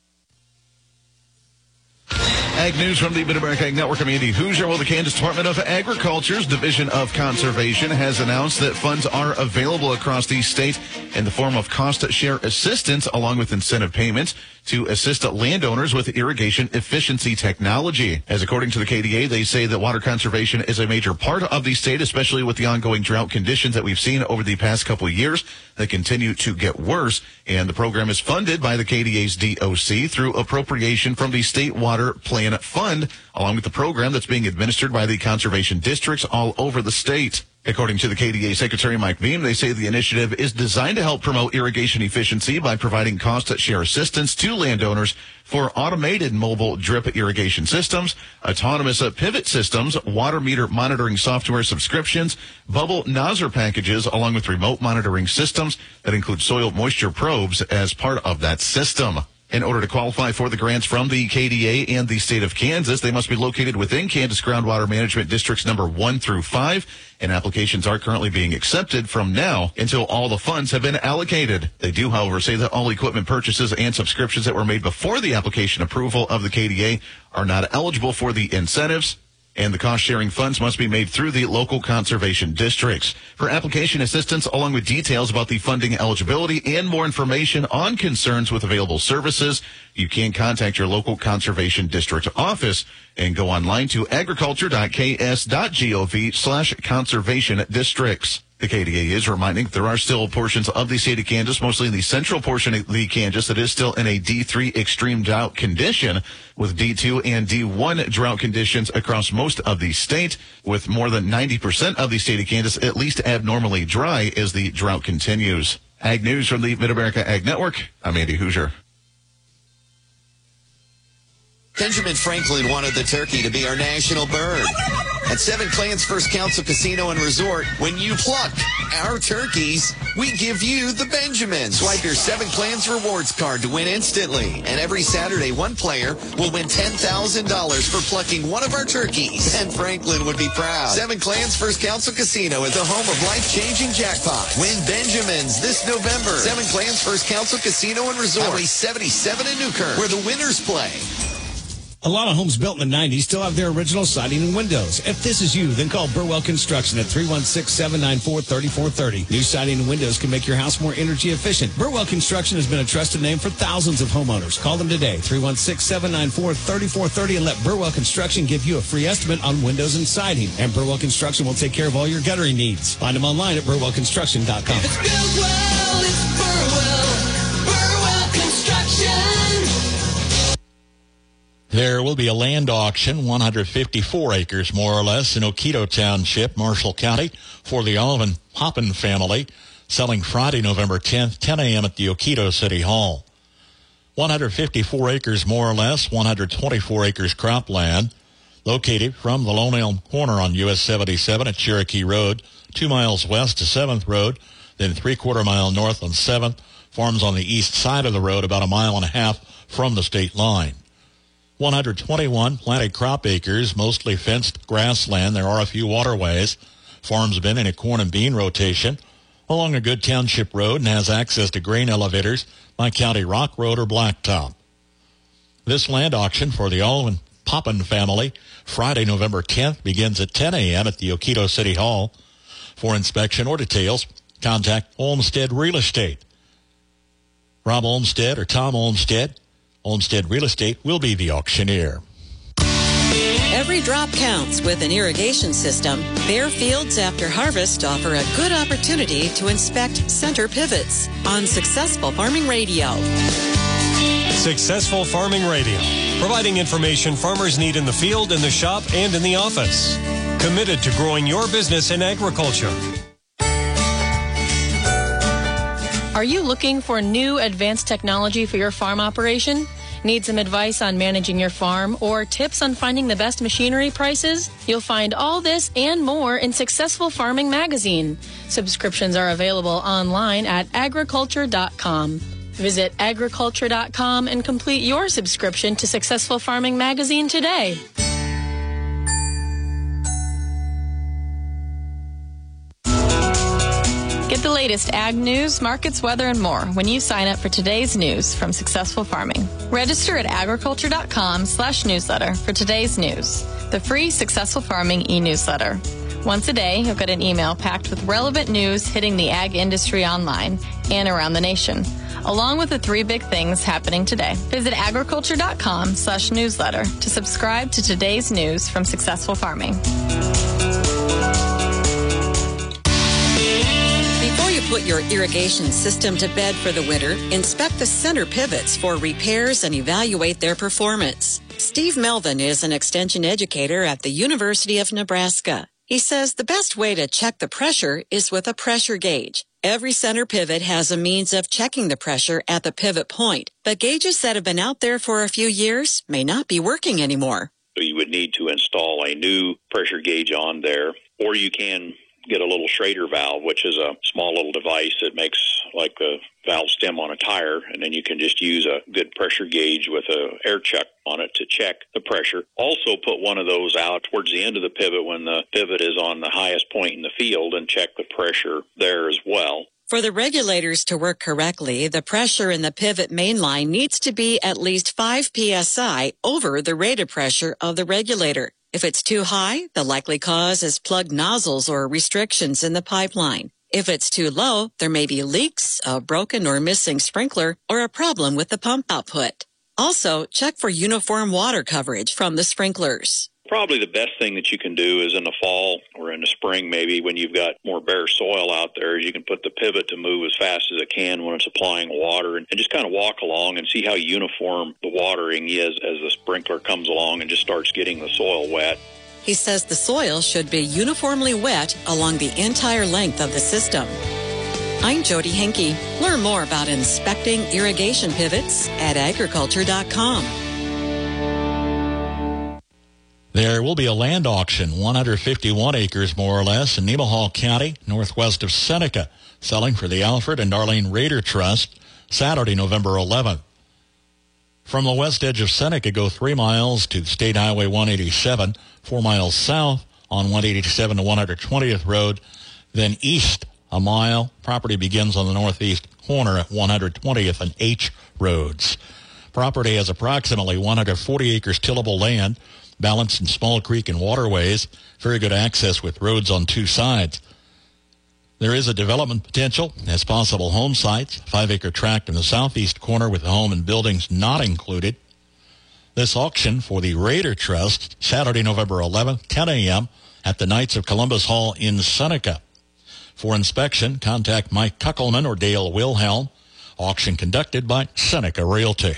Ag News from the Mid-America Ag Network. I'm Andy Hoosier. Well, the Kansas Department of Agriculture's Division of Conservation has announced that funds are available across the state in the form of cost-share assistance along with incentive payments to assist landowners with irrigation efficiency technology. As according to the KDA, they say that water conservation is a major part of the state, especially with the ongoing drought conditions that we've seen over the past couple of years that continue to get worse. And the program is funded by the KDA's DOC through appropriation from the State Water Plan Plan Fund, along with the program that's being administered by the conservation districts all over the state. According to the KDA Secretary Mike Beam, they say the initiative is designed to help promote irrigation efficiency by providing cost-share assistance to landowners for automated mobile drip irrigation systems, autonomous pivot systems, water meter monitoring software subscriptions, bubble nozzle packages, along with remote monitoring systems that include soil moisture probes as part of that system. In order to qualify for the grants from the KDA and the state of Kansas, they must be located within Kansas Groundwater Management Districts number 1 through 5, and applications are currently being accepted from now until all the funds have been allocated. They do, however, say that all equipment purchases and subscriptions that were made before the application approval of the KDA are not eligible for the incentives, and the cost-sharing funds must be made through the local conservation districts. For application assistance, along with details about the funding eligibility and more information on concerns with available services, you can contact your local conservation district office and go online to agriculture.ks.gov/conservation districts. The KDA is reminding there are still portions of the state of Kansas, mostly in the central portion of the Kansas, that is still in a D3 extreme drought condition, with D2 and D1 drought conditions across most of the state, with more than 90% of the state of Kansas at least abnormally dry as the drought continues. Ag News from the Mid-America Ag Network. I'm Andy Hoosier. Benjamin Franklin wanted the turkey to be our national bird. At Seven Clans First Council Casino and Resort, when you pluck our turkeys, we give you the Benjamins. Swipe your Seven Clans rewards card to win instantly. And every Saturday, one player will win $10,000 for plucking one of our turkeys. And Franklin would be proud. Seven Clans First Council Casino is the home of life-changing jackpots. Win Benjamins this November. Seven Clans First Council Casino and Resort. Highway 77 in Newkirk, where the winners play. A lot of homes built in the 90s still have their original siding and windows. If this is you, then call Burwell Construction at 316-794-3430. New siding and windows can make your house more energy efficient. Burwell Construction has been a trusted name for thousands of homeowners. Call them today, 316-794-3430, and let Burwell Construction give you a free estimate on windows and siding. And Burwell Construction will take care of all your guttering needs. Find them online at burwellconstruction.com. If it's built well, it's Burwell. Burwell Construction. There will be a land auction, 154 acres more or less, in Oquito Township, Marshall County, for the Olive & Poppin family, selling Friday, November 10th, 10 a.m. at the Oquito City Hall. 154 acres more or less, 124 acres cropland, located from the Lone Elm Corner on US 77 at Cherokee Road, 2 miles west to 7th Road, then 3/4 mile north on 7th. Farms on the east side of the road, about 1.5 miles from the state line. 121 planted crop acres, mostly fenced grassland. There are a few waterways. Farm's been in a corn and bean rotation along a good township road and has access to grain elevators by County Rock Road or Blacktop. This land auction for the Olive & Poppin family, Friday, November 10th, begins at 10 a.m. at the Oquito City Hall. For inspection or details, contact Olmsted Real Estate. Rob Olmsted or Tom Olmsted. Olmsted Real Estate will be the auctioneer. Every drop counts with an irrigation system. Bare fields after harvest offer a good opportunity to inspect center pivots on Successful Farming Radio. Successful Farming Radio, providing information farmers need in the field, in the shop, and in the office. Committed to growing your business in agriculture. Are you looking for new advanced technology for your farm operation? Need some advice on managing your farm or tips on finding the best machinery prices? You'll find all this and more in Successful Farming Magazine. Subscriptions are available online at agriculture.com. Visit agriculture.com and complete your subscription to Successful Farming Magazine today. Get the latest ag news, markets, weather, and more when you sign up for today's news from Successful Farming. Register at agriculture.com/newsletter for today's news, the free Successful Farming e-newsletter. Once a day, you'll get an email packed with relevant news hitting the ag industry online and around the nation, along with the 3 big things happening today. Visit agriculture.com/newsletter to subscribe to today's news from Successful Farming. put your irrigation system to bed for the winter, inspect the center pivots for repairs and evaluate their performance. Steve Melvin is an extension educator at the University of Nebraska. He says the best way to check the pressure is with a pressure gauge. Every center pivot has a means of checking the pressure at the pivot point, but gauges that have been out there for a few years may not be working anymore. So you would need to install a new pressure gauge on there, or you can get a little Schrader valve, which is a small little device that makes like a valve stem on a tire, and then you can just use a good pressure gauge with a air check on it to check the pressure. Also put one of those out towards the end of the pivot when the pivot is on the highest point in the field and check the pressure there as well. For the regulators to work correctly, the pressure in the pivot mainline needs to be at least 5 psi over the rated pressure of the regulator. If it's too high, the likely cause is plugged nozzles or restrictions in the pipeline. If it's too low, there may be leaks, a broken or missing sprinkler, or a problem with the pump output. Also, check for uniform water coverage from the sprinklers. Probably the best thing that you can do is in the fall or in the spring, maybe when you've got more bare soil out there, is you can put the pivot to move as fast as it can when it's applying water, and just kind of walk along and see how uniform the watering is as the sprinkler comes along and just starts getting the soil wet. He says the soil should be uniformly wet along the entire length of the system. I'm Jody Henke. Learn more about inspecting irrigation pivots at agriculture.com. There will be a land auction, 151 acres more or less, in Nemaha County, northwest of Seneca, selling for the Alfred and Darlene Rader Trust, Saturday, November 11th. From the west edge of Seneca, go 3 miles to State Highway 187, 4 miles south on 187 to 120th Road, then east a mile. Property begins on the northeast corner at 120th and H Roads. Property has approximately 140 acres tillable land, balanced in small creek and waterways, very good access with roads on 2 sides. There is a development potential as possible home sites, 5-acre tract in the southeast corner with a home and buildings not included. This auction for the Rader Trust, Saturday, November 11th, 10 a.m. at the Knights of Columbus Hall in Seneca. For inspection, contact Mike Kuckelman or Dale Wilhelm. Auction conducted by Seneca Realty.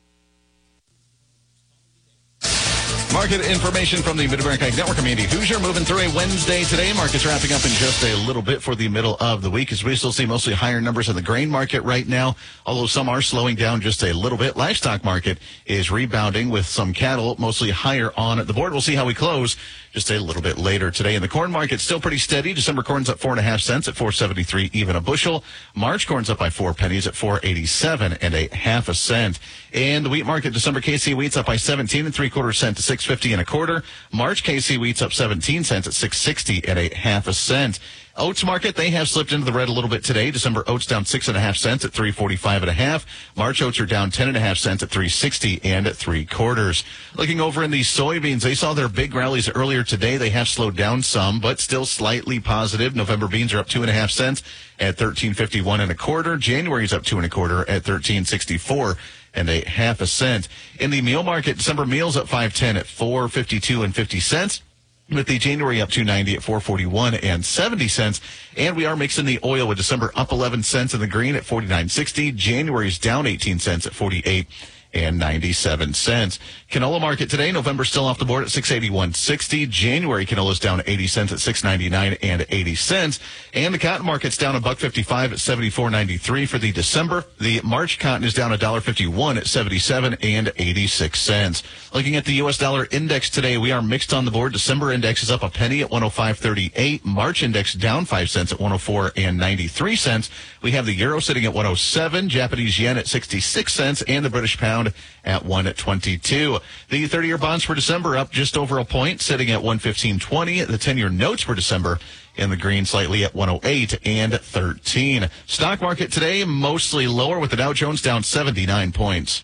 Market information from the Mid-America Ag Network. I'm Andy Hoosier, moving through a Wednesday today. Market's wrapping up in just a little bit for the middle of the week, as we still see mostly higher numbers in the grain market right now, although some are slowing down just a little bit. Livestock market is rebounding with some cattle mostly higher on the board. We'll see how we close just a little bit later today. In the corn market, still pretty steady. December corn's up 4.5 cents at $4.73 even a bushel. March corn's up by 4 pennies at $4.87 and a half a cent. And the wheat market, December KC wheat's up by 17 3/4 cents to $6.50 and a quarter. March KC wheat's up 17 cents at $6.60 and a half a cent. Oats market, they have slipped into the red a little bit today. December oats down 6.5 cents at $3.45 and a half. March oats are down 10.5 cents at $3.60 and at 3/4. Looking over in the soybeans, they saw their big rallies earlier today. They have slowed down some, but still slightly positive. November beans are up 2.5 cents at $13.51 and a quarter. January's up 2 1/4 at $13.64 and a half a cent. In the meal market, December meals up 5.10 at $4.52 and 50 cents. With the January up 2.90 at $4.41 and 70 cents. And we are mixing the oil with December up 11 cents in the green at $49.60. January's down 18 cents at $48 and 97 cents. Canola market today, November still off the board at $681.60. January canola's down 80 cents at $6.99 and 80 cents. And the cotton market's down $1.55 at $74.93 for the December. The March cotton is down $1.51 at 77 and 86 cents. Looking at the U.S. dollar index today, we are mixed on the board. December index is up a penny at 105.38. March index down 5 cents at 104 and 93 cents. We have the euro sitting at 107, Japanese yen at 66 cents, and the British pound at 1.22. The 30-year bonds for December up just over a point, sitting at 115.20. The 10-year notes for December in the green slightly at 108 and 13. Stock market today mostly lower with the Dow Jones down 79 points.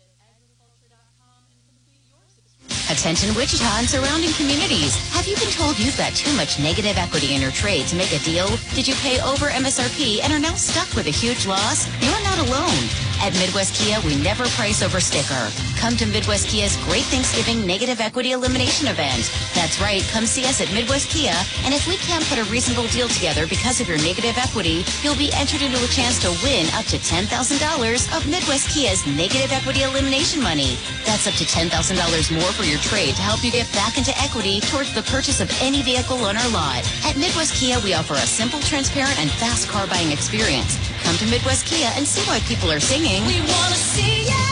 Attention Wichita and surrounding communities. Have you been told you've got too much negative equity in your trade to make a deal? Did you pay over MSRP and are now stuck with a huge loss? You're not alone. At Midwest Kia, we never price over sticker. Come to Midwest Kia's Great Thanksgiving Negative Equity Elimination Event. That's right, come see us at Midwest Kia, and if we can't put a reasonable deal together because of your negative equity, you'll be entered into a chance to win up to $10,000 of Midwest Kia's Negative Equity Elimination money. That's up to $10,000 more for your trade to help you get back into equity towards the purchase of any vehicle on our lot. At Midwest Kia, we offer a simple, transparent, and fast car buying experience. Come to Midwest Kia and see why people are singing. We want to see ya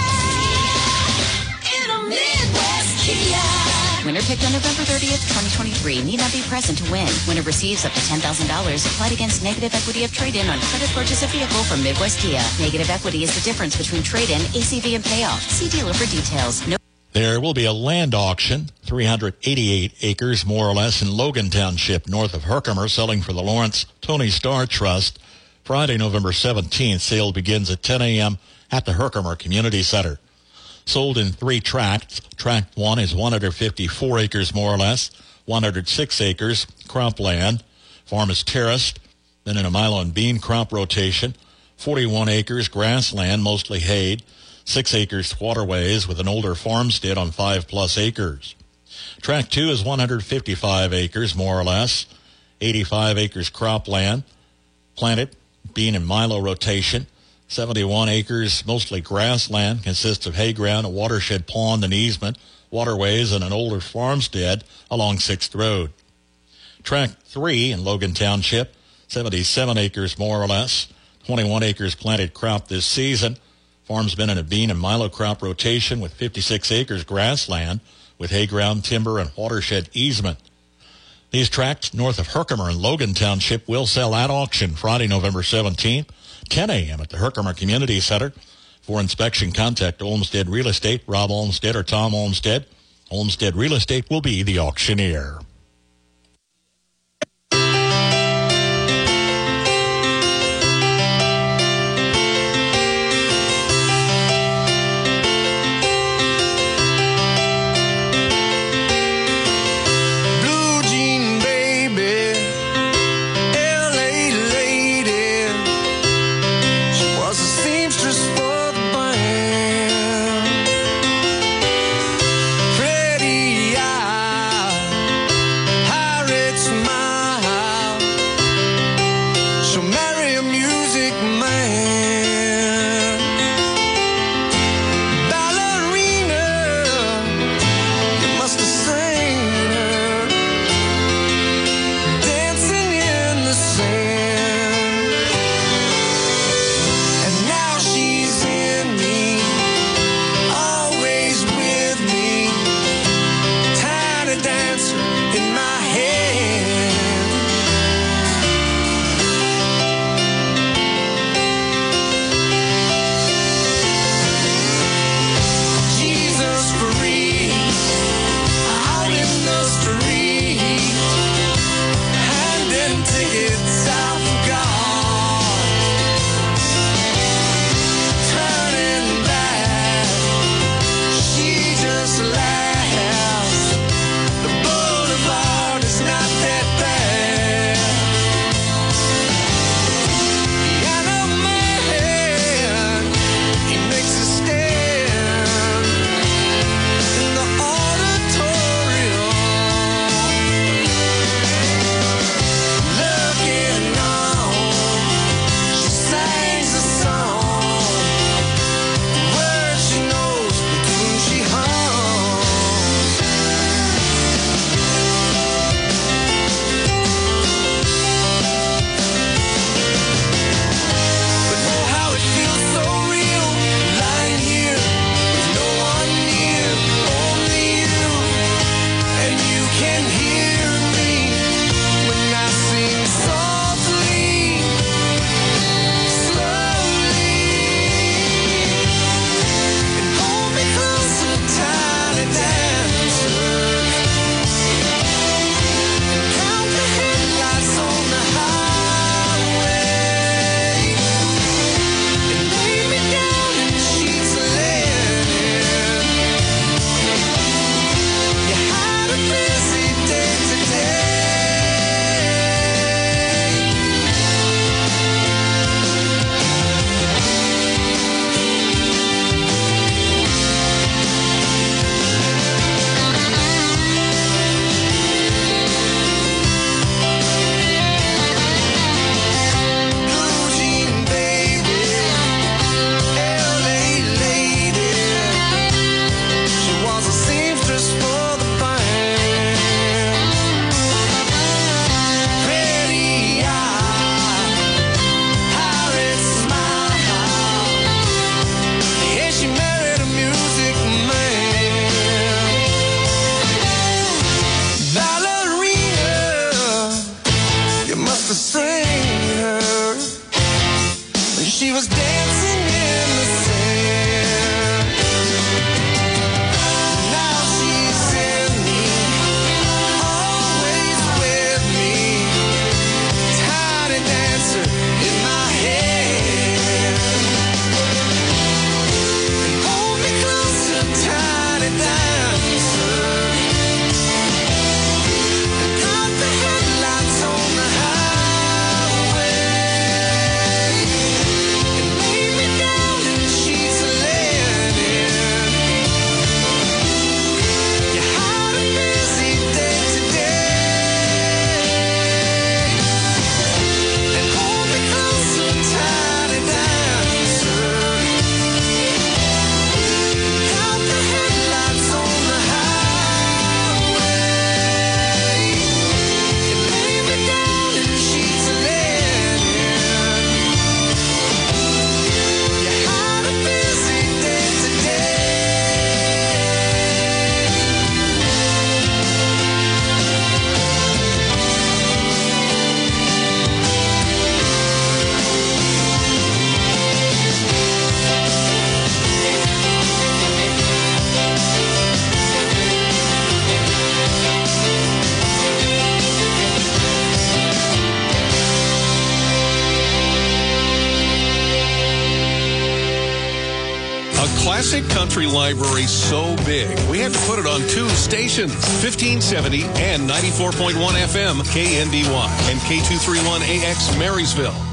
in a Midwest Kia. Winner picked on November 30th, 2023. Need not be present to win. Winner receives up to $10,000 applied against negative equity of trade-in on credit purchase of vehicle from Midwest Kia. Negative equity is the difference between trade-in, ACV, and payoff. See dealer for details. No. There will be a land auction, 388 acres more or less in Logan Township, north of Herkimer, selling for the Lawrence Tony Starr Trust. Friday, November 17th, sale begins at 10 a.m. at the Herkimer Community Center. Sold in 3 tracts. Tract 1 is 154 acres more or less, 106 acres cropland. Farm is terraced, then in a milo and bean crop rotation, 41 acres grassland, mostly hayed, 6 acres waterways with an older farmstead on 5+ acres. Tract 2 is 155 acres more or less, 85 acres cropland, planted bean and milo rotation, 71 acres, mostly grassland, consists of hay ground, a watershed pond and easement, waterways, and an older farmstead along 6th Road. Tract 3 in Logan Township, 77 acres more or less, 21 acres planted crop this season. Farm's been in a bean and milo crop rotation with 56 acres grassland with hay ground, timber, and watershed easement. These tracts north of Herkimer and Logan Township will sell at auction Friday, November 17th, 10 a.m. at the Herkimer Community Center. For inspection, contact Olmsted Real Estate, Rob Olmsted or Tom Olmsted. Olmsted Real Estate will be the auctioneer. classic country library so big, we had to put it on 2 stations, 1570 and 94.1 FM KNDY and K231AX Marysville.